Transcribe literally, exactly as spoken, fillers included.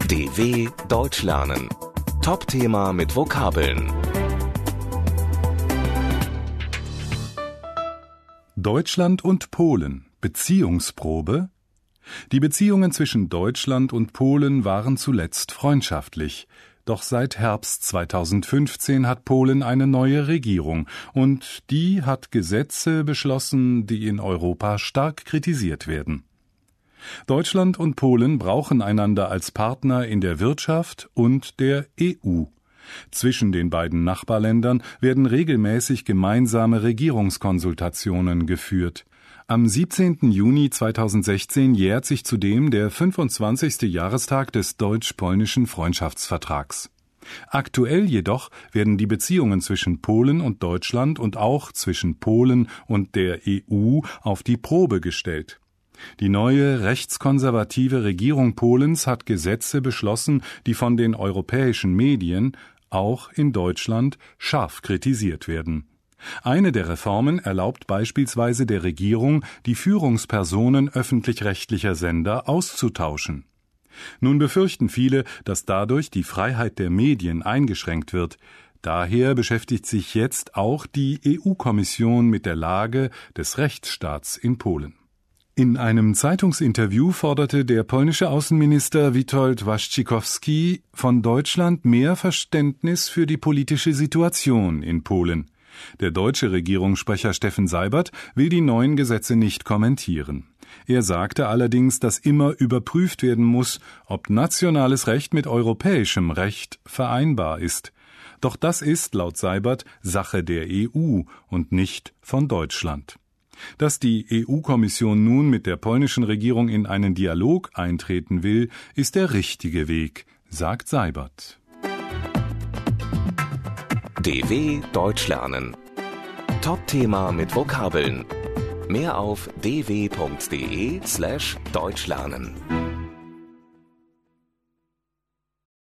D W Deutsch lernen. Top-Thema mit Vokabeln. Deutschland und Polen. Beziehungsprobe. Die Beziehungen zwischen Deutschland und Polen waren zuletzt freundschaftlich. Doch seit Herbst zweitausendfünfzehn hat Polen eine neue Regierung und die hat Gesetze beschlossen, die in Europa stark kritisiert werden. Deutschland und Polen brauchen einander als Partner in der Wirtschaft und der E U. Zwischen den beiden Nachbarländern werden regelmäßig gemeinsame Regierungskonsultationen geführt. Am siebzehnten Juni zweitausendsechzehn jährt sich zudem der fünfundzwanzigste Jahrestag des deutsch-polnischen Freundschaftsvertrags. Aktuell jedoch werden die Beziehungen zwischen Polen und Deutschland und auch zwischen Polen und der E U auf die Probe gestellt. Die neue rechtskonservative Regierung Polens hat Gesetze beschlossen, die von den europäischen Medien, auch in Deutschland, scharf kritisiert werden. Eine der Reformen erlaubt beispielsweise der Regierung, die Führungspersonen öffentlich-rechtlicher Sender auszutauschen. Nun befürchten viele, dass dadurch die Freiheit der Medien eingeschränkt wird. Daher beschäftigt sich jetzt auch die E U-Kommission mit der Lage des Rechtsstaats in Polen. In einem Zeitungsinterview forderte der polnische Außenminister Witold Waszczykowski von Deutschland mehr Verständnis für die politische Situation in Polen. Der deutsche Regierungssprecher Steffen Seibert will die neuen Gesetze nicht kommentieren. Er sagte allerdings, dass immer überprüft werden muss, ob nationales Recht mit europäischem Recht vereinbar ist. Doch das ist laut Seibert Sache der E U und nicht von Deutschland. Dass die E U-Kommission nun mit der polnischen Regierung in einen Dialog eintreten will, ist der richtige Weg, sagt Seibert. D W Deutsch lernen. Top-Thema mit Vokabeln. Mehr auf d w punkt d e slash deutsch lernen.